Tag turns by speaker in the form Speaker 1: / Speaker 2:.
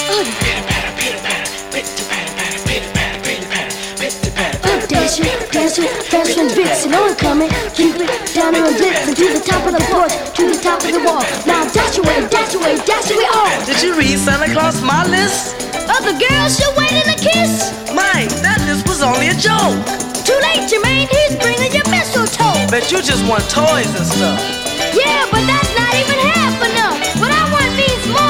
Speaker 1: Dancing, Vixen, oncoming. Keep it down and blitzing to the top of the porch, to the top of the wall. Now dash away, dash away, dash away all.
Speaker 2: Did you read Santa Claus my list?
Speaker 1: Other girls still waiting to kiss.
Speaker 2: Mike, that list was only a joke.
Speaker 1: Too late, Jermaine, he's bringing you mistletoe.
Speaker 2: Bet you just want toys and stuff.
Speaker 1: Yeah, but that's not even half enough. What I want means more.